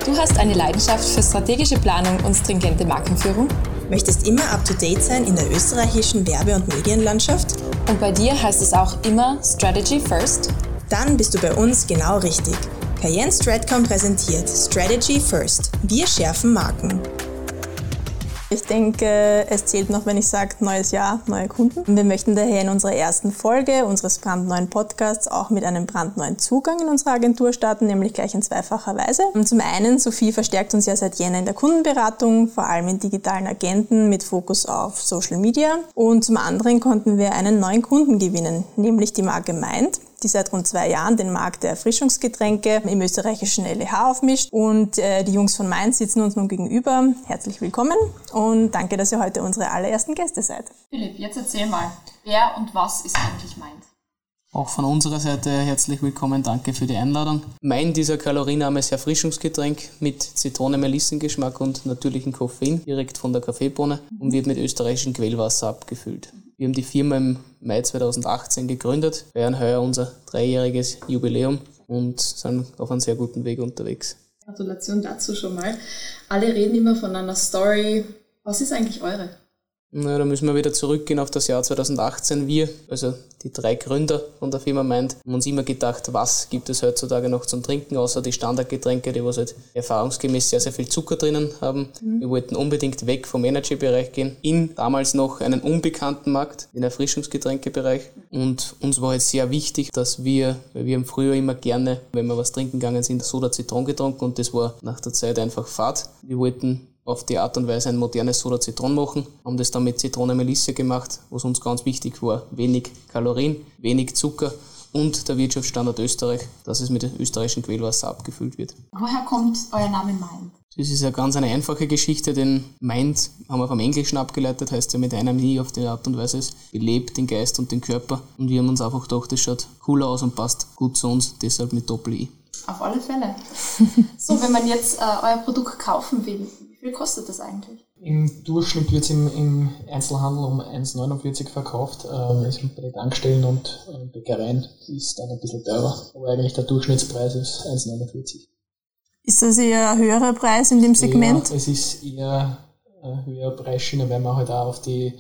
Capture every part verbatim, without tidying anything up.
Du hast eine Leidenschaft für strategische Planung und stringente Markenführung? Möchtest immer up-to-date sein in der österreichischen Werbe- und Medienlandschaft? Und bei dir heißt es auch immer Strategy First? Dann bist du bei uns genau richtig. Cayenne Stratcom präsentiert Strategy First. Wir schärfen Marken. Ich denke, es zählt noch, wenn ich sage, neues Jahr, neue Kunden. Wir möchten daher in unserer ersten Folge unseres brandneuen Podcasts auch mit einem brandneuen Zugang in unsere Agentur starten, nämlich gleich in zweifacher Weise. Und zum einen, Sophie verstärkt uns ja seit Jänner in der Kundenberatung, vor allem in digitalen Agenten mit Fokus auf Social Media. Und zum anderen konnten wir einen neuen Kunden gewinnen, nämlich die Marke Mind, die seit rund zwei Jahren den Markt der Erfrischungsgetränke im österreichischen L E H aufmischt. Und äh, die Jungs von Mind sitzen uns nun gegenüber. Herzlich willkommen und danke, dass ihr heute unsere allerersten Gäste seid. Philipp, jetzt erzähl mal, wer und was ist eigentlich Mind? Auch von unserer Seite herzlich willkommen, danke für die Einladung. Mind ist ein kalorienarmes Erfrischungsgetränk mit Zitrone-Melissengeschmack und natürlichem Koffein, direkt von der Kaffeebohne und wird mit österreichischem Quellwasser abgefüllt. Wir haben die Firma im Mai zweitausendachtzehn gegründet, feiern heuer unser dreijähriges Jubiläum und sind auf einem sehr guten Weg unterwegs. Gratulation dazu schon mal. Alle reden immer von einer Story. Was ist eigentlich eure? Na, da müssen wir wieder zurückgehen auf das Jahr zweitausendachtzehn. Wir, also die drei Gründer von der Firma Mind, haben uns immer gedacht, was gibt es heutzutage noch zum Trinken, außer die Standardgetränke, die was halt erfahrungsgemäß sehr, sehr viel Zucker drinnen haben. Mhm. Wir wollten unbedingt weg vom Energy-Bereich gehen, in damals noch einen unbekannten Markt, den Erfrischungsgetränkebereich. Und uns war jetzt sehr wichtig, dass wir, weil wir haben früher immer gerne, wenn wir was trinken gegangen sind, Soda-Zitron getrunken und das war nach der Zeit einfach fad. Wir wollten auf die Art und Weise ein modernes Soda-Zitron machen, haben das dann mit Zitrone-Melisse gemacht, was uns ganz wichtig war. Wenig Kalorien, wenig Zucker und der Wirtschaftsstandard Österreich, dass es mit österreichischem Quellwasser abgefüllt wird. Woher kommt euer Name Mind? Das ist eine ganz eine einfache Geschichte, denn Mind haben wir vom Englischen abgeleitet, heißt ja mit einem I auf die Art und Weise, es belebt den Geist und den Körper und wir haben uns einfach gedacht, das schaut cooler aus und passt gut zu uns, deshalb mit Doppel-I. Auf alle Fälle. So, wenn man jetzt äh, euer Produkt kaufen will, wie viel kostet das eigentlich? Im Durchschnitt wird es im, im Einzelhandel um eins Komma neunundvierzig verkauft. Ähm, also bei den Tankstellen und äh, Bäckereien ist dann ein bisschen teurer. Aber eigentlich der Durchschnittspreis ist eins Komma neunundvierzig. Ist das eher ein höherer Preis in dem Segment? Ja, es ist eher eine höhere Preisschiene, weil wir halt auch auf die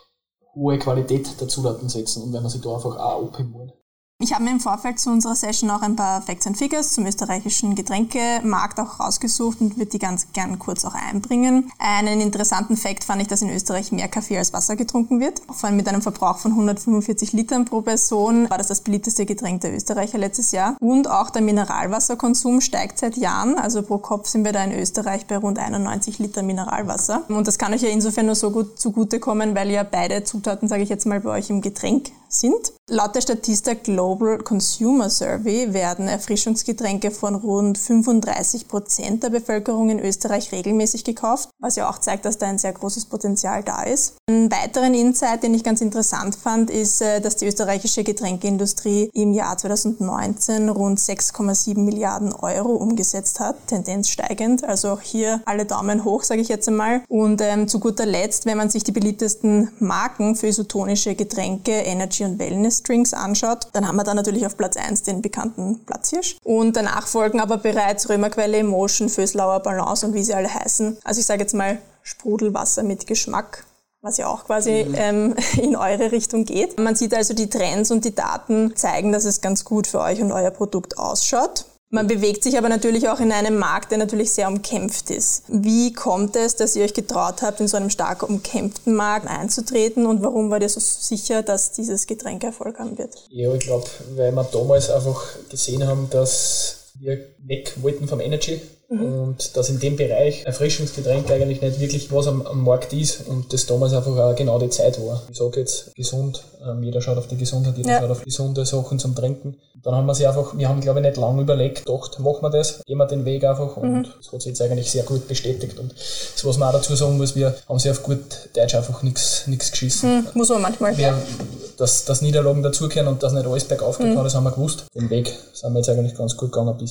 hohe Qualität der Zutaten setzen und weil wir sich da einfach auch abheben wollen. Ich habe mir im Vorfeld zu unserer Session auch ein paar Facts and Figures zum österreichischen Getränkemarkt auch rausgesucht und würde die ganz gern kurz auch einbringen. Einen interessanten Fact fand ich, dass in Österreich mehr Kaffee als Wasser getrunken wird. Vor allem mit einem Verbrauch von hundertfünfundvierzig Litern pro Person war das das beliebteste Getränk der Österreicher letztes Jahr. Und auch der Mineralwasserkonsum steigt seit Jahren. Also pro Kopf sind wir da in Österreich bei rund einundneunzig Liter Mineralwasser. Und das kann euch ja insofern nur so gut zugutekommen, weil ja beide Zutaten, sage ich jetzt mal, bei euch im Getränk sind. Laut der Statista Global Consumer Survey werden Erfrischungsgetränke von rund fünfunddreißig Prozent der Bevölkerung in Österreich regelmäßig gekauft, was ja auch zeigt, dass da ein sehr großes Potenzial da ist. Einen weiteren Insight, den ich ganz interessant fand, ist, dass die österreichische Getränkeindustrie im Jahr zweitausendneunzehn rund sechs Komma sieben Milliarden Euro umgesetzt hat, Tendenz steigend, also auch hier alle Daumen hoch, sage ich jetzt einmal. Und ähm, zu guter Letzt, wenn man sich die beliebtesten Marken für isotonische Getränke, Energy und Wellness-Drinks anschaut, dann haben wir da natürlich auf Platz eins den bekannten Platzhirsch. Und danach folgen aber bereits Römerquelle, Emotion, Vöslauer, Balance und wie sie alle heißen. Also ich sage jetzt mal Sprudelwasser mit Geschmack, was ja auch quasi mhm. ähm, in eure Richtung geht. Man sieht also, die Trends und die Daten zeigen, dass es ganz gut für euch und euer Produkt ausschaut. Man bewegt sich aber natürlich auch in einem Markt, der natürlich sehr umkämpft ist. Wie kommt es, dass ihr euch getraut habt, in so einem stark umkämpften Markt einzutreten und warum wart ihr so sicher, dass dieses Getränk Erfolg haben wird? Ja, ich glaube, weil wir damals einfach gesehen haben, dass wir weg wollten vom Energy mhm. und dass in dem Bereich Erfrischungsgetränk eigentlich nicht wirklich was am, am Markt ist und das damals einfach auch genau die Zeit war. Ich sage jetzt gesund, ähm, jeder schaut auf die Gesundheit, jeder ja. schaut auf gesunde Sachen zum Trinken. Dann haben wir sie einfach, wir haben glaube ich nicht lange überlegt, gedacht, machen wir das, gehen wir den Weg einfach und mhm. das hat sich jetzt eigentlich sehr gut bestätigt und das, was man auch dazu sagen muss, wir haben sich auf gut Deutsch einfach nichts nichts geschissen. Mhm, muss man manchmal. Wir, dass, dass Niederlagen dazugehören und dass nicht alles bergauf geht, mhm. das haben wir gewusst. Den Weg sind wir jetzt eigentlich ganz gut gegangen bisher.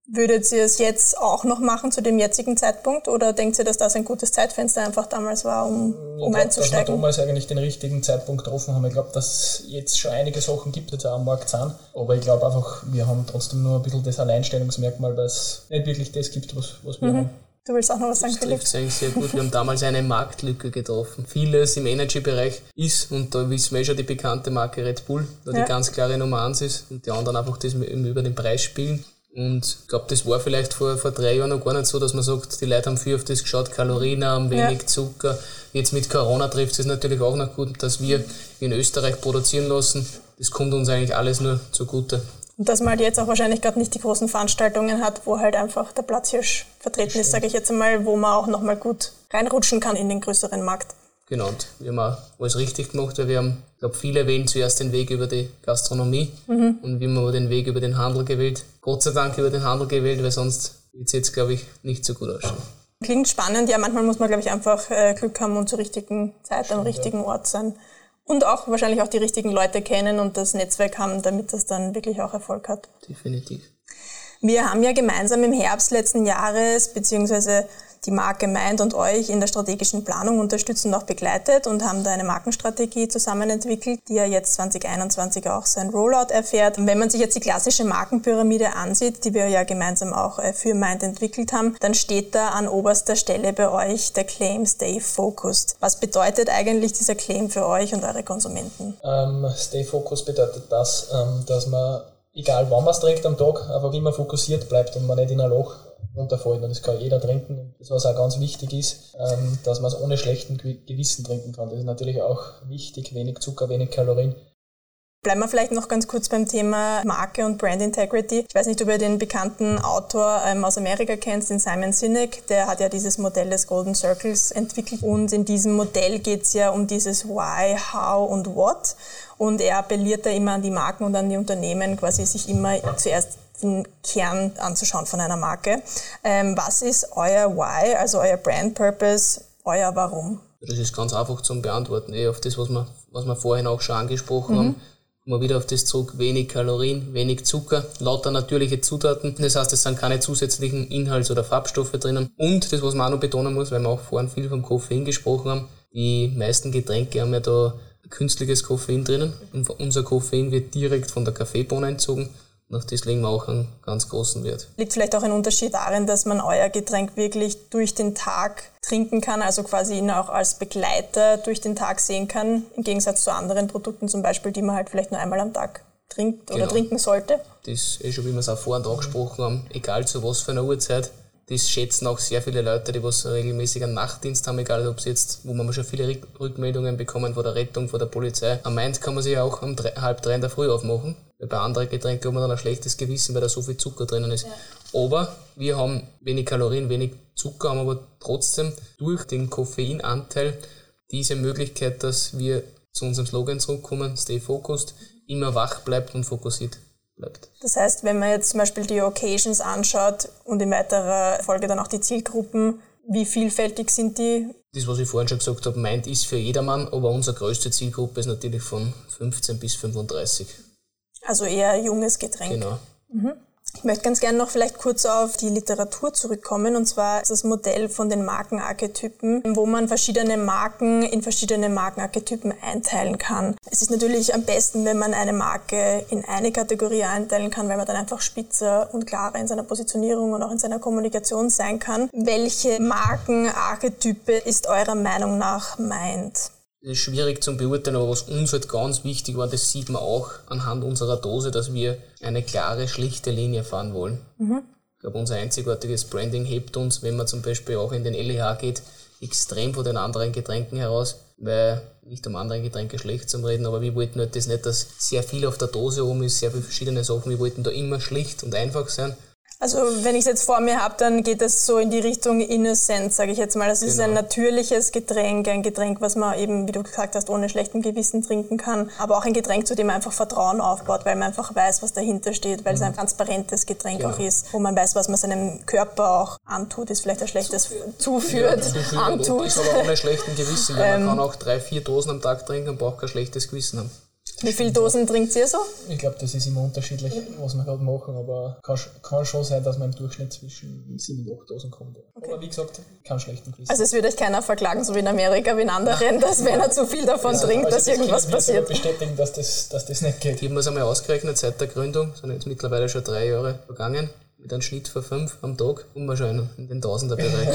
Würdet ihr es jetzt auch noch machen zu dem jetzigen Zeitpunkt oder denkt ihr, dass das ein gutes Zeitfenster einfach damals war, um, um ich einzusteigen? Ich glaube, dass wir damals eigentlich den richtigen Zeitpunkt getroffen haben. Ich glaube, dass es jetzt schon einige Sachen gibt, die jetzt auch am Markt sind. Aber ich glaube einfach, wir haben trotzdem nur ein bisschen das Alleinstellungsmerkmal, weil es nicht wirklich das gibt, was, was wir mhm. haben. Du willst auch noch was sagen, Philipp? Das trifft eigentlich sehr gut. Wir haben damals eine Marktlücke getroffen. Vieles im Energy-Bereich ist, und da wissen wir schon, die bekannte Marke Red Bull, da ja. die ganz klare Nummer eins ist und die anderen einfach das über den Preis spielen. Und ich glaube, das war vielleicht vor, vor drei Jahren noch gar nicht so, dass man sagt, die Leute haben viel auf das geschaut, Kalorien haben, wenig ja. Zucker. Jetzt mit Corona trifft es natürlich auch noch gut, dass wir in Österreich produzieren lassen. Das kommt uns eigentlich alles nur zugute. Und dass man halt jetzt auch wahrscheinlich gerade nicht die großen Veranstaltungen hat, wo halt einfach der Platzhirsch vertreten ist, sage ich jetzt einmal, wo man auch nochmal gut reinrutschen kann in den größeren Markt. Genau, und wir haben auch alles richtig gemacht, weil wir haben, ich glaube, viele wählen zuerst den Weg über die Gastronomie mhm. und wir haben aber den Weg über den Handel gewählt. Gott sei Dank über den Handel gewählt, weil sonst wird es jetzt, glaube ich, nicht so gut ausschauen. Klingt spannend, ja, manchmal muss man, glaube ich, einfach äh, Glück haben und zur richtigen Zeit am richtigen Ort sein. Und auch wahrscheinlich auch die richtigen Leute kennen und das Netzwerk haben, damit das dann wirklich auch Erfolg hat. Definitiv. Wir haben ja gemeinsam im Herbst letzten Jahres, beziehungsweise die Marke Mind und euch in der strategischen Planung unterstützt und auch begleitet und haben da eine Markenstrategie zusammen entwickelt, die ja jetzt zwanzig einundzwanzig auch sein Rollout erfährt. Und wenn man sich jetzt die klassische Markenpyramide ansieht, die wir ja gemeinsam auch für Mind entwickelt haben, dann steht da an oberster Stelle bei euch der Claim Stay Focused. Was bedeutet eigentlich dieser Claim für euch und eure Konsumenten? Um, Stay Focused bedeutet das, um, dass man, egal wann man es trinkt am Tag, einfach immer fokussiert bleibt und man nicht in ein Loch runterfallen. Und das kann jeder trinken. Und das, was auch ganz wichtig ist, dass man es ohne schlechten Gewissen trinken kann. Das ist natürlich auch wichtig. Wenig Zucker, wenig Kalorien. Bleiben wir vielleicht noch ganz kurz beim Thema Marke und Brand Integrity. Ich weiß nicht, ob ihr den bekannten Autor ähm, aus Amerika kennt, den Simon Sinek. Der hat ja dieses Modell des Golden Circles entwickelt. Und in diesem Modell geht es ja um dieses Why, How und What. Und er appelliert da immer an die Marken und an die Unternehmen, quasi sich immer zuerst den Kern anzuschauen von einer Marke. Ähm, was ist euer Why, also euer Brand Purpose, euer Warum? Das ist ganz einfach zum Beantworten. Eh auf das, was wir, was wir vorhin auch schon angesprochen mhm. haben. Kommen wir wieder auf das zurück. Wenig Kalorien, wenig Zucker, lauter natürliche Zutaten. Das heißt, es sind keine zusätzlichen Inhalts- oder Farbstoffe drinnen. Und das, was man auch noch betonen muss, weil wir auch vorhin viel vom Koffein gesprochen haben, die meisten Getränke haben ja da künstliches Koffein drinnen. Und unser Koffein wird direkt von der Kaffeebohne entzogen. Und auf das legen wir auch einen ganz großen Wert. Liegt vielleicht auch ein Unterschied darin, dass man euer Getränk wirklich durch den Tag trinken kann, also quasi ihn auch als Begleiter durch den Tag sehen kann, im Gegensatz zu anderen Produkten zum Beispiel, die man halt vielleicht nur einmal am Tag trinkt oder genau. trinken sollte? Das ist schon, wie wir es auch vorhin angesprochen haben, egal zu was für einer Uhrzeit. Das schätzen auch sehr viele Leute, die was regelmäßig einen Nachtdienst haben, egal ob es jetzt, wo man schon viele Rückmeldungen bekommen von der Rettung, von der Polizei. Am Mind kann man sich ja auch um drei, halb drei in der Früh aufmachen. Weil bei anderen Getränken hat man dann ein schlechtes Gewissen, weil da so viel Zucker drinnen ist. Ja. Aber wir haben wenig Kalorien, wenig Zucker, haben aber trotzdem durch den Koffeinanteil diese Möglichkeit, dass wir zu unserem Slogan zurückkommen, Stay Focused, immer wach bleibt und fokussiert bleibt. Das heißt, wenn man jetzt zum Beispiel die Occasions anschaut und in weiterer Folge dann auch die Zielgruppen, wie vielfältig sind die? Das, was ich vorhin schon gesagt habe, meint ist für jedermann, aber unsere größte Zielgruppe ist natürlich von fünfzehn bis fünfunddreißig. Also eher junges Getränk. Genau. Mhm. Ich möchte ganz gerne noch vielleicht kurz auf die Literatur zurückkommen, und zwar ist das Modell von den Markenarchetypen, wo man verschiedene Marken in verschiedene Markenarchetypen einteilen kann. Es ist natürlich am besten, wenn man eine Marke in eine Kategorie einteilen kann, weil man dann einfach spitzer und klarer in seiner Positionierung und auch in seiner Kommunikation sein kann. Welche Markenarchetype ist eurer Meinung nach Mind? Das ist schwierig zu beurteilen, aber was uns halt ganz wichtig war, das sieht man auch anhand unserer Dose, dass wir eine klare, schlichte Linie fahren wollen. Mhm. Ich glaube, unser einzigartiges Branding hebt uns, wenn man zum Beispiel auch in den L E H geht, extrem von den anderen Getränken heraus, weil nicht um andere Getränke schlecht zu reden, aber wir wollten halt das nicht, dass sehr viel auf der Dose oben ist, sehr viele verschiedene Sachen, wir wollten da immer schlicht und einfach sein. Also wenn ich es jetzt vor mir habe, dann geht es so in die Richtung Innocent, sage ich jetzt mal. Das ist genau. Ein natürliches Getränk, ein Getränk, was man eben, wie du gesagt hast, ohne schlechtem Gewissen trinken kann. Aber auch ein Getränk, zu dem man einfach Vertrauen aufbaut, weil man einfach weiß, was dahinter steht, weil mhm. es ein transparentes Getränk genau. auch ist, wo man weiß, was man seinem Körper auch antut, ist vielleicht ein schlechtes zuführt, zuführt, ja, zuführt antut. Ist aber ohne schlechtem Gewissen, weil man kann auch drei, vier Dosen am Tag trinken und braucht kein schlechtes Gewissen haben. Wie viele Dosen trinkt ihr so? Ich glaube, das ist immer unterschiedlich, was wir gerade machen, aber kann, kann schon sein, dass man im Durchschnitt zwischen sieben und acht Dosen kommt. Okay. Aber wie gesagt, keinen schlechten Quiz. Also es wird euch keiner verklagen, so wie in Amerika, wie in anderen, dass wenn er zu viel davon also, trinkt, also dass irgendwas passiert. Ich bestätigen, dass das, dass das nicht geht. Ich habe mir das einmal ausgerechnet, seit der Gründung, sind jetzt mittlerweile schon drei Jahre vergangen, mit einem Schnitt von fünf am Tag, und wir schon in den Tausender-Bereich.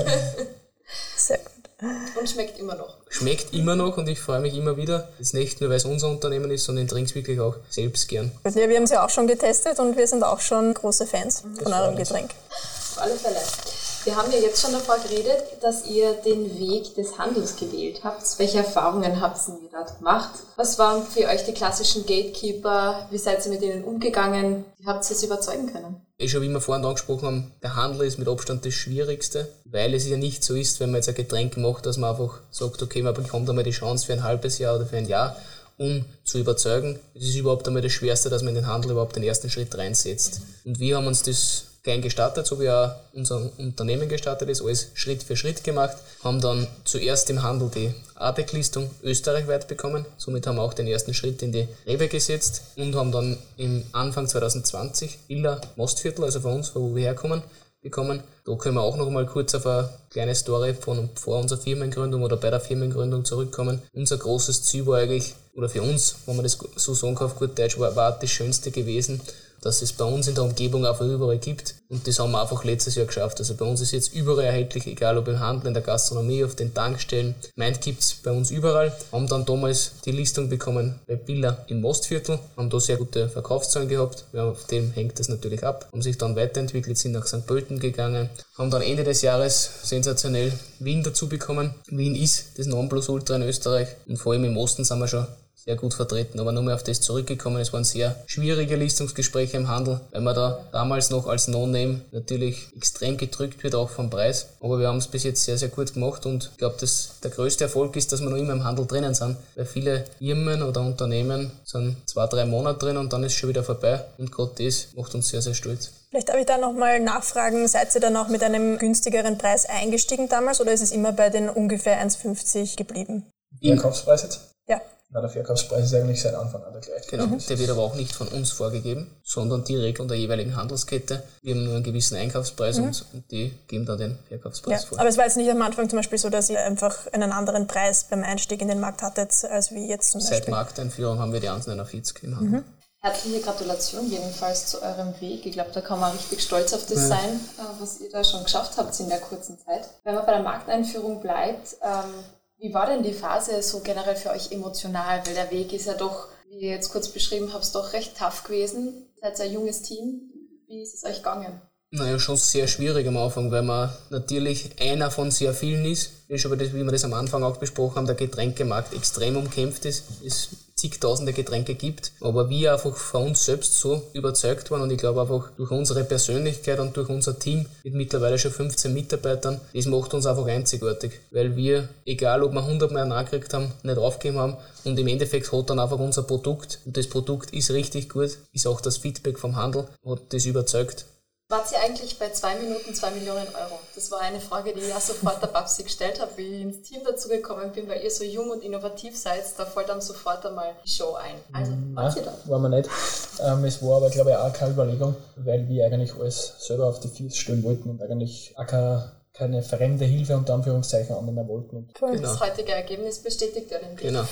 Sehr gut. Und schmeckt immer noch. Schmeckt immer noch, und ich freue mich immer wieder. Jetzt nicht nur, weil es unser Unternehmen ist, sondern ich trinke es wirklich auch selbst gern. Ja, wir haben es ja auch schon getestet und wir sind auch schon große Fans mhm. von eurem Getränk. Auf alle Fälle. Wir haben ja jetzt schon davor geredet, dass ihr den Weg des Handels gewählt habt. Welche Erfahrungen habt ihr da gemacht? Was waren für euch die klassischen Gatekeeper? Wie seid ihr mit ihnen umgegangen? Wie habt ihr sie überzeugen können? Eh schon, wie wir vorhin angesprochen haben, der Handel ist mit Abstand das Schwierigste, weil es ja nicht so ist, wenn man jetzt ein Getränk macht, dass man einfach sagt, okay, man bekommt einmal die Chance für ein halbes Jahr oder für ein Jahr, um zu überzeugen. Es ist überhaupt einmal das Schwerste, dass man in den Handel überhaupt den ersten Schritt reinsetzt. Und wir haben uns das klein gestartet, so wie auch unser Unternehmen gestartet ist, alles Schritt für Schritt gemacht, haben dann zuerst im Handel die A B E C-Listung österreichweit bekommen, somit haben wir auch den ersten Schritt in die Rewe gesetzt und haben dann im Anfang zwanzig zwanzig Iller Mostviertel, also von uns, wo wir herkommen, bekommen. Da können wir auch noch mal kurz auf eine kleine Story von vor unserer Firmengründung oder bei der Firmengründung zurückkommen. Unser großes Ziel war eigentlich, oder für uns, wenn man das so sagen kann auf gut Deutsch, war, war das Schönste gewesen, dass es bei uns in der Umgebung einfach überall gibt. Und das haben wir einfach letztes Jahr geschafft. Also bei uns ist jetzt überall erhältlich, egal ob im Handel, in der Gastronomie, auf den Tankstellen. Meint gibt's bei uns überall. Haben dann damals die Listung bekommen bei Billa im Mostviertel. Haben da sehr gute Verkaufszahlen gehabt. Ja, auf dem hängt das natürlich ab. Haben sich dann weiterentwickelt, sind nach Sankt Pölten gegangen. Haben dann Ende des Jahres sensationell Wien dazu bekommen. Wien ist das Nonplusultra in Österreich. Und vor allem im Osten sind wir schon sehr gut vertreten, aber nochmal auf das zurückgekommen. Es waren sehr schwierige Listungsgespräche im Handel, weil man da damals noch als No-Name natürlich extrem gedrückt wird, auch vom Preis. Aber wir haben es bis jetzt sehr, sehr gut gemacht und ich glaube, dass der größte Erfolg ist, dass wir noch immer im Handel drinnen sind, weil viele Firmen oder Unternehmen sind zwei, drei Monate drin und dann ist es schon wieder vorbei und gerade das macht uns sehr, sehr stolz. Vielleicht darf ich da nochmal nachfragen, seid ihr dann auch mit einem günstigeren Preis eingestiegen damals oder ist es immer bei den ungefähr eins fünfzig geblieben? Verkaufspreis jetzt? Ja. Na, der Verkaufspreis ist eigentlich seit Anfang an der gleiche. Genau, mhm. Der wird aber auch nicht von uns vorgegeben, sondern direkt von der jeweiligen Handelskette. Wir haben nur einen gewissen Einkaufspreis mhm. und, und die geben dann den Verkaufspreis ja, vor. Aber es war jetzt nicht am Anfang zum Beispiel so, dass ihr einfach einen anderen Preis beim Einstieg in den Markt hattet, als wie jetzt zum Beispiel? Seit Markteinführung haben wir die eins neunundvierzig im Handel. Mhm. Herzliche Gratulation jedenfalls zu eurem Weg. Ich glaube, da kann man richtig stolz auf das ja. sein, was ihr da schon geschafft habt in der kurzen Zeit. Wenn man bei der Markteinführung bleibt, ähm, wie war denn die Phase so generell für euch emotional? Weil der Weg ist ja doch, wie ihr jetzt kurz beschrieben habt, doch recht tough gewesen. Ihr seid ein junges Team. Wie ist es euch gegangen? Naja, schon sehr schwierig am Anfang, weil man natürlich einer von sehr vielen ist. Wie wir das am Anfang auch besprochen haben, der Getränkemarkt extrem umkämpft ist. Es zigtausende Getränke gibt, aber wir einfach von uns selbst so überzeugt waren und ich glaube einfach durch unsere Persönlichkeit und durch unser Team mit mittlerweile schon fünfzehn Mitarbeitern, das macht uns einfach einzigartig, weil wir, egal ob wir hundert Mal nachgekriegt haben, nicht aufgegeben haben und im Endeffekt hat dann einfach unser Produkt und das Produkt ist richtig gut, ist auch das Feedback vom Handel, hat das überzeugt. Wart ihr eigentlich bei zwei Minuten zwei Millionen Euro? Das war eine Frage, die ich auch sofort der Babsi gestellt habe, wie ich ins Team dazugekommen bin, weil ihr so jung und innovativ seid, da fällt dann sofort einmal die Show ein. Also, wart ihr da? War wir nicht. Ähm, es war aber, glaube ich, auch keine Überlegung, weil wir eigentlich alles selber auf die Füße stellen wollten und eigentlich auch keine, keine fremde Hilfe unter Anführungszeichen annehmen wollten. Und cool. Genau. Das heutige Ergebnis bestätigt ja den Weg. Genau.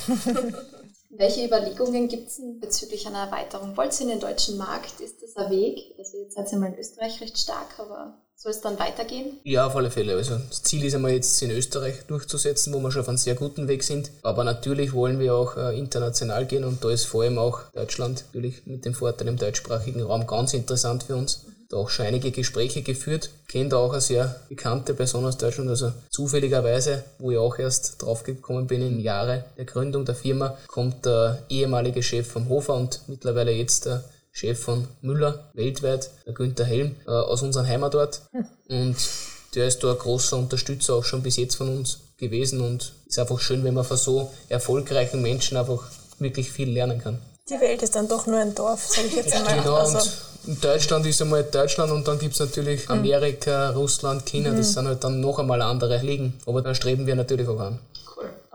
Welche Überlegungen gibt es bezüglich einer Erweiterung? Wollt ihr in den deutschen Markt? Ist das ein Weg? Also jetzt seid ihr mal in Österreich recht stark, aber soll es dann weitergehen? Ja, auf alle Fälle. Also das Ziel ist einmal jetzt in Österreich durchzusetzen, wo wir schon auf einem sehr guten Weg sind. Aber natürlich wollen wir auch äh, international gehen und da ist vor allem auch Deutschland natürlich mit dem Vorteil im deutschsprachigen Raum ganz interessant für uns. Da auch schon einige Gespräche geführt. Kenne da auch eine sehr bekannte Person aus Deutschland, also zufälligerweise, wo ich auch erst draufgekommen bin im Jahre der Gründung der Firma, kommt der ehemalige Chef vom Hofer und mittlerweile jetzt der Chef von Müller weltweit, der Günther Helm, äh, aus unserem Heimatort. Hm. Und der ist da ein großer Unterstützer auch schon bis jetzt von uns gewesen und ist einfach schön, wenn man von so erfolgreichen Menschen einfach wirklich viel lernen kann. Die Welt ist dann doch nur ein Dorf, sage ich jetzt einmal. Genau, also. Und Deutschland ist einmal Deutschland und dann gibt es natürlich Amerika, mhm. Russland, China, mhm. das sind halt dann noch einmal andere Ligen. Aber da streben wir natürlich auch an. Cool.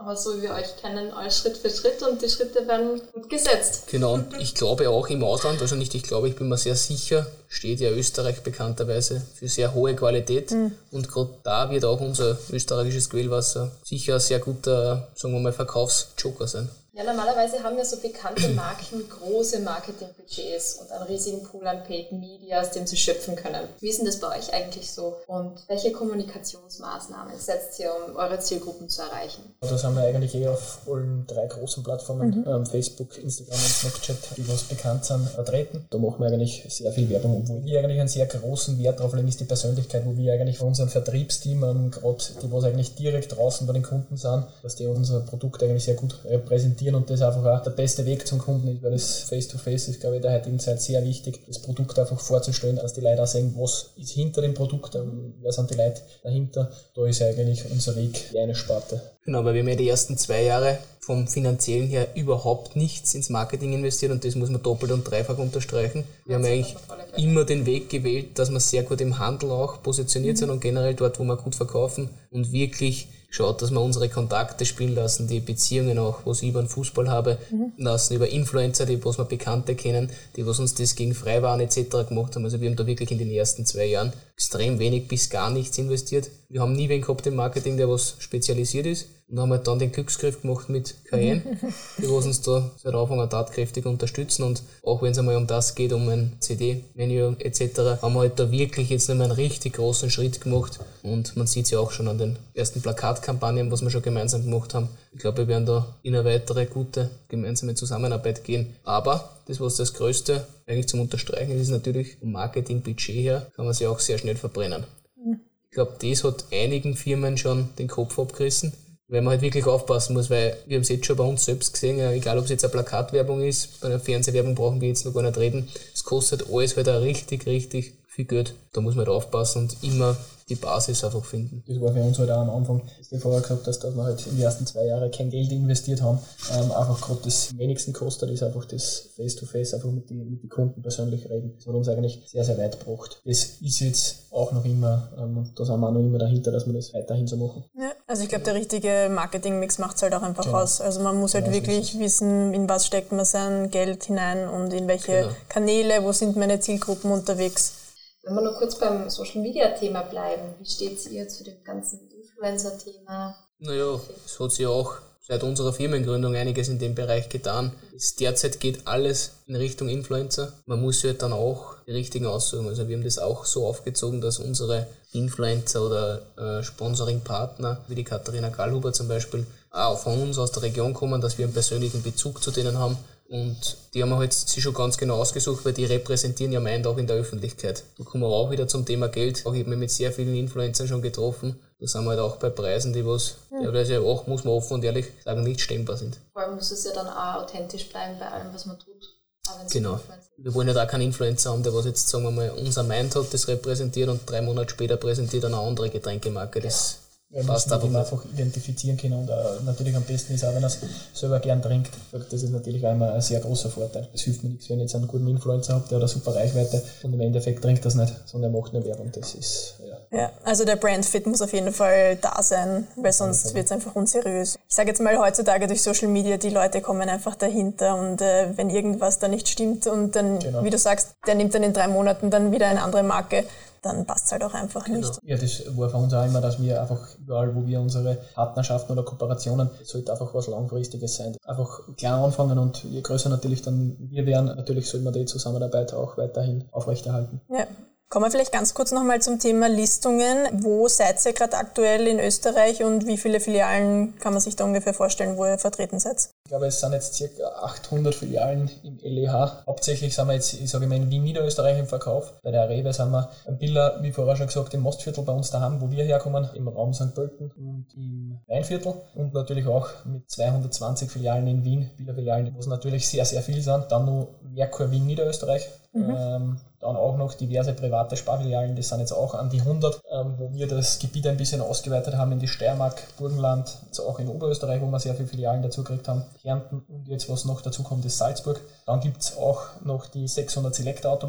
aber so wie wir euch kennen, alles Schritt für Schritt und die Schritte werden gut gesetzt. Genau, und ich glaube auch im Ausland, also nicht ich glaube, ich bin mir sehr sicher, steht ja Österreich bekannterweise für sehr hohe Qualität mhm. und gerade da wird auch unser österreichisches Quellwasser sicher ein sehr guter, sagen wir mal, Verkaufsjoker sein. Ja, normalerweise haben ja so bekannte Marken große Marketingbudgets und einen riesigen Pool an Paid Media, aus dem sie schöpfen können. Wie ist denn das bei euch eigentlich so? Und welche Kommunikationsmaßnahmen setzt ihr, um eure Zielgruppen zu erreichen? Das haben wir eigentlich eh auf allen drei großen Plattformen, mhm. ähm, Facebook, Instagram und Snapchat, die was bekannt sind, vertreten. Da machen wir eigentlich sehr viel Werbung, obwohl wir eigentlich einen sehr großen Wert drauf legen, ist die Persönlichkeit, wo wir eigentlich von unserem Vertriebsteam, ähm, gerade die was eigentlich direkt draußen bei den Kunden sind, dass die unser Produkt eigentlich sehr gut repräsentieren und das einfach auch der beste Weg zum Kunden ist, weil das Face-to-Face ist, glaube ich, in der heutigen Zeit sehr wichtig, das Produkt einfach vorzustellen, dass die Leute auch sehen, was ist hinter dem Produkt, wer sind die Leute dahinter. Da ist eigentlich unser Weg die eine Sparte. Genau, weil wir haben ja die ersten zwei Jahre vom Finanziellen her überhaupt nichts ins Marketing investiert und das muss man doppelt und dreifach unterstreichen. Wir haben eigentlich immer den Weg gewählt, dass wir sehr gut im Handel auch positioniert mhm. sind und generell dort, wo wir gut verkaufen und wirklich schaut, dass wir unsere Kontakte spielen lassen, die Beziehungen auch, was ich über den Fußball habe, mhm. lassen, über Influencer, die was wir Bekannte kennen, die was uns das gegen Freiwaren et cetera gemacht haben. Also wir haben da wirklich in den ersten zwei Jahren extrem wenig bis gar nichts investiert. Wir haben nie wen gehabt im Marketing, der was spezialisiert ist und haben halt dann den Glücksgriff gemacht mit Cayenne, die was uns da seit Anfang an tatkräftig unterstützen und auch wenn es einmal um das geht, um ein C D-Menü et cetera, haben wir halt da wirklich jetzt nochmal einen richtig großen Schritt gemacht und man sieht es ja auch schon an den ersten Plakatkampagnen, was wir schon gemeinsam gemacht haben. Ich glaube, wir werden da in eine weitere gute gemeinsame Zusammenarbeit gehen. Aber das, was das Größte eigentlich zum Unterstreichen ist, ist natürlich vom Marketingbudget her, kann man sich auch sehr schnell verbrennen. Mhm. Ich glaube, das hat einigen Firmen schon den Kopf abgerissen, weil man halt wirklich aufpassen muss, weil wir haben es jetzt schon bei uns selbst gesehen, egal ob es jetzt eine Plakatwerbung ist, bei einer Fernsehwerbung brauchen wir jetzt noch gar nicht reden, es kostet alles halt auch richtig, richtig viel Geld. Da muss man halt aufpassen und immer die Basis einfach finden. Das war für uns halt auch am Anfang, was du vorher gesagt hast, dass wir halt in den ersten zwei Jahren kein Geld investiert haben. Ähm, einfach gerade das wenigsten kostet, ist einfach das Face-to-Face, einfach mit den mit die Kunden persönlich reden. Das hat uns eigentlich sehr, sehr weit gebracht. Das ist jetzt auch noch immer, ähm, da sind wir auch noch immer dahinter, dass wir das weiterhin so machen. Ja, also ich glaube, der richtige Marketingmix macht es halt auch einfach genau. aus. Also man muss halt genau, wirklich so wissen, in was steckt man sein Geld hinein und in welche genau. Kanäle, wo sind meine Zielgruppen unterwegs. Wenn wir noch kurz beim Social-Media-Thema bleiben, wie steht ihr zu dem ganzen Influencer-Thema? Naja, es hat sich auch seit unserer Firmengründung einiges in dem Bereich getan. Es derzeit geht alles in Richtung Influencer. Man muss sich halt dann auch die richtigen aussuchen. Also wir haben das auch so aufgezogen, dass unsere Influencer oder äh, Sponsoring-Partner, wie die Katharina Gallhuber zum Beispiel, auch von uns aus der Region kommen, dass wir einen persönlichen Bezug zu denen haben. Und die haben wir halt sich schon ganz genau ausgesucht, weil die repräsentieren ja meint auch in der Öffentlichkeit. Da kommen wir auch wieder zum Thema Geld. Auch ich habe mich mit sehr vielen Influencern schon getroffen. Da sind wir halt auch bei Preisen, die was ja. teilweise auch, muss man offen und ehrlich sagen, nicht stemmbar sind. Vor allem muss es ja dann auch authentisch bleiben bei allem, was man tut. Genau. Wir wollen ja da keinen Influencer haben, der was jetzt, sagen wir mal, unser Mind hat, das repräsentiert und drei Monate später präsentiert eine andere Getränkemarke. Das ja, passt einfach, einfach identifizieren können und auch natürlich am besten ist auch, wenn er es selber gern trinkt. Das ist natürlich auch immer ein sehr großer Vorteil. Es hilft mir nichts, wenn ich jetzt einen guten Influencer habe, der hat eine super Reichweite und im Endeffekt trinkt das nicht, sondern er macht eine Werbung. Das ist, ja. Ja, also der Brandfit muss auf jeden Fall da sein, weil sonst wird es einfach unseriös. Ich sage jetzt mal heutzutage durch Social Media, die Leute kommen einfach dahinter und äh, wenn irgendwas da nicht stimmt und dann, genau. wie du sagst, der nimmt dann in drei Monaten dann wieder eine andere Marke, dann passt es halt auch einfach genau. nicht. Ja, das war für uns auch immer, dass wir einfach überall, wo wir unsere Partnerschaften oder Kooperationen, es sollte einfach was Langfristiges sein. Einfach klein anfangen und je größer natürlich dann wir werden, natürlich soll man die Zusammenarbeit auch weiterhin aufrechterhalten. Ja. Kommen wir vielleicht ganz kurz nochmal zum Thema Listungen. Wo seid ihr gerade aktuell in Österreich und wie viele Filialen kann man sich da ungefähr vorstellen, wo ihr vertreten seid? Ich glaube, es sind jetzt ca. achthundert Filialen im L E H. Hauptsächlich sind wir jetzt, ich sage immer, in Wien, Niederösterreich im Verkauf. Bei der Rewe sind wir ein Biller, wie vorher schon gesagt, im Mostviertel bei uns daheim, wo wir herkommen, im Raum Sankt Pölten und im Weinviertel. Und natürlich auch mit zweihundertzwanzig Filialen in Wien, Biller-Filialen, wo es natürlich sehr, sehr viel sind. Dann noch Merkur Wien, Niederösterreich. Mhm. Ähm, dann auch noch diverse private Sparfilialen, das sind jetzt auch an die hundert, ähm, wo wir das Gebiet ein bisschen ausgeweitet haben in die Steiermark, Burgenland, jetzt auch in Oberösterreich, wo wir sehr viele Filialen dazu gekriegt haben, Kärnten und jetzt was noch dazu kommt, ist Salzburg. Dann gibt es auch noch die sechshundert Select-Automaten,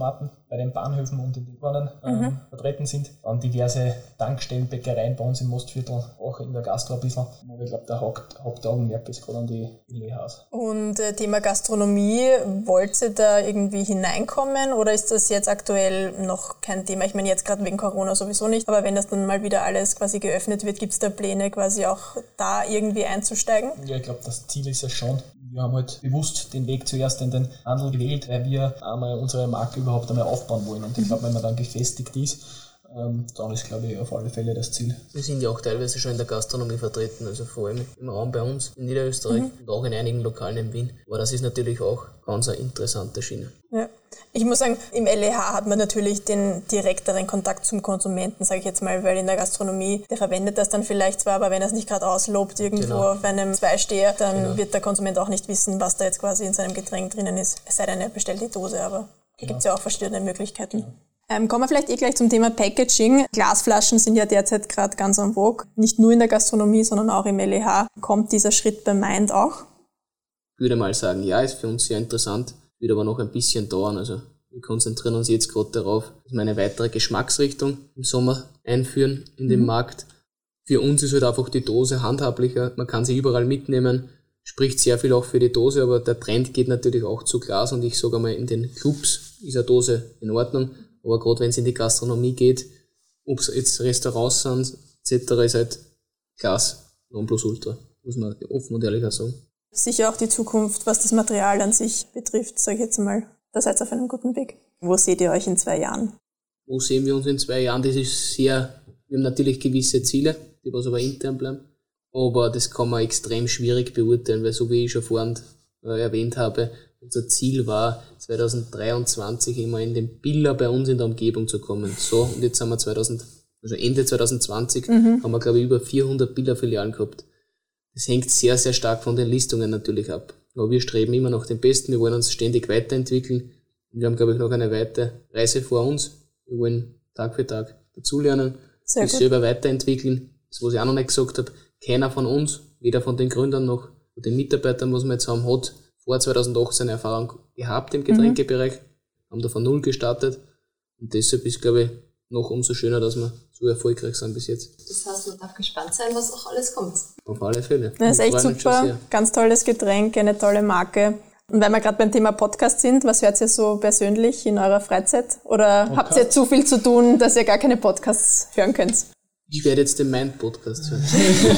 bei den Bahnhöfen und in den Bahnen ähm, mhm. vertreten sind. Dann diverse Tankstellen, Bäckereien bei uns im Mostviertel, auch in der Gastro ein bisschen. Aber ich glaube, der Haupt, Hauptaugenmerk ist gerade an die L E Hs. Und äh, Thema Gastronomie, wollt ihr da irgendwie hineinkommen oder ist das jetzt aktuell noch kein Thema? Ich meine, jetzt gerade wegen Corona sowieso nicht, aber wenn das dann mal wieder alles quasi geöffnet wird, gibt es da Pläne quasi auch da irgendwie einzusteigen? Ja, ich glaube, das Ziel ist ja schon. Wir haben halt bewusst den Weg zuerst in den Handel gewählt, weil wir einmal unsere Marke überhaupt einmal aufbauen wollen. Und ich glaube, wenn man dann gefestigt ist, ähm, dann ist, glaube ich, auf alle Fälle das Ziel. Wir sind ja auch teilweise schon in der Gastronomie vertreten, also vor allem im Raum bei uns in Niederösterreich mhm. und auch in einigen Lokalen in Wien. Aber das ist natürlich auch ganz eine interessante Schiene. Ja. Ich muss sagen, im L E H hat man natürlich den direkteren Kontakt zum Konsumenten, sage ich jetzt mal, weil in der Gastronomie, der verwendet das dann vielleicht zwar, aber wenn er es nicht gerade auslobt irgendwo genau. auf einem Zweisteher, dann genau. wird der Konsument auch nicht wissen, was da jetzt quasi in seinem Getränk drinnen ist. Es sei denn, er bestellt die Dose, aber da genau. gibt es ja auch verschiedene Möglichkeiten. Genau. Ähm, kommen wir vielleicht eh gleich zum Thema Packaging. Glasflaschen sind ja derzeit gerade ganz en vogue. Nicht nur in der Gastronomie, sondern auch im L E H. Kommt dieser Schritt bei Mind auch? Ich würde mal sagen, ja, ist für uns sehr interessant. Wird aber noch ein bisschen dauern. Also wir konzentrieren uns jetzt gerade darauf, dass wir eine weitere Geschmacksrichtung im Sommer einführen in den mhm. Markt. Für uns ist halt einfach die Dose handhablicher. Man kann sie überall mitnehmen. Spricht sehr viel auch für die Dose, aber der Trend geht natürlich auch zu Glas. Und ich sage einmal, in den Clubs ist eine Dose in Ordnung. Aber gerade wenn es in die Gastronomie geht, ob es jetzt Restaurants sind, et cetera, ist halt Glas Nonplusultra, muss man offen und ehrlich auch sagen. Sicher auch die Zukunft, was das Material an sich betrifft, sage ich jetzt mal. Da seid ihr auf einem guten Weg. Wo seht ihr euch in zwei Jahren? Wo sehen wir uns in zwei Jahren? Das ist sehr, wir haben natürlich gewisse Ziele, die was aber intern bleiben. Aber das kann man extrem schwierig beurteilen, weil so wie ich schon vorhin äh, erwähnt habe, unser Ziel war, zwanzig dreiundzwanzig immer in den Biller bei uns in der Umgebung zu kommen. So, und jetzt haben wir zweitausend, also Ende zwanzig zwanzig, mhm. haben wir, glaube ich, über vierhundert Biller-Filialen gehabt. Das hängt sehr, sehr stark von den Listungen natürlich ab. Aber wir streben immer nach dem Besten, wir wollen uns ständig weiterentwickeln. Und wir haben, glaube ich, noch eine weite Reise vor uns. Wir wollen Tag für Tag dazulernen, uns selber weiterentwickeln. Das, was ich auch noch nicht gesagt habe, keiner von uns, weder von den Gründern noch von den Mitarbeitern, was wir jetzt haben, hat vor zwanzig achtzehn Erfahrung gehabt im Getränkebereich, mhm. haben da von null gestartet. Und deshalb ist, glaube ich, noch umso schöner, dass wir so erfolgreich sind bis jetzt. Das heißt, man darf gespannt sein, was auch alles kommt. Auf alle Fälle. Das ist echt super, ganz tolles Getränk, eine tolle Marke. Und weil wir gerade beim Thema Podcast sind, was hört ihr so persönlich in eurer Freizeit? Oder Podcast? Habt ihr zu viel zu tun, dass ihr gar keine Podcasts hören könnt? Ich werde jetzt den Mind-Podcast hören.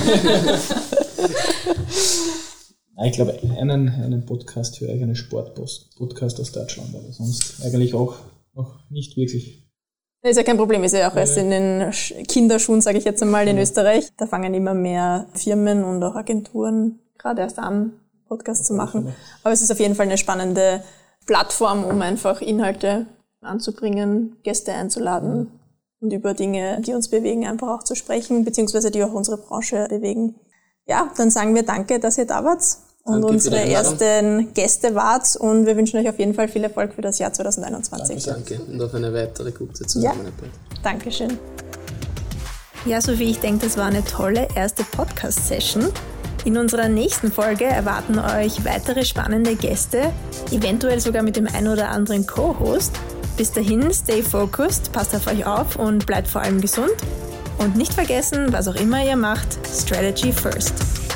Ich glaube, einen, einen Podcast höre ich, einen Sport-Podcast aus Deutschland, aber sonst eigentlich auch noch nicht wirklich. Das ist ja kein Problem, ist ja auch erst in den Kinderschuhen, sage ich jetzt einmal, in ja. Österreich. Da fangen immer mehr Firmen und auch Agenturen gerade erst an, Podcasts zu machen. Aber es ist auf jeden Fall eine spannende Plattform, um einfach Inhalte anzubringen, Gäste einzuladen mhm. und über Dinge, die uns bewegen, einfach auch zu sprechen, beziehungsweise die auch unsere Branche bewegen. Ja, dann sagen wir danke, dass ihr da wart und danke unsere ersten Gäste wart und wir wünschen euch auf jeden Fall viel Erfolg für das Jahr zwanzig einundzwanzig. Danke, danke. Und auf eine weitere gute Zusammenarbeit. Ja, Dankeschön. Ja, Sophie, ich denke, das war eine tolle erste Podcast-Session. In unserer nächsten Folge erwarten euch weitere spannende Gäste, eventuell sogar mit dem ein oder anderen Co-Host. Bis dahin, stay focused, passt auf euch auf und bleibt vor allem gesund. Und nicht vergessen, was auch immer ihr macht, Strategy first.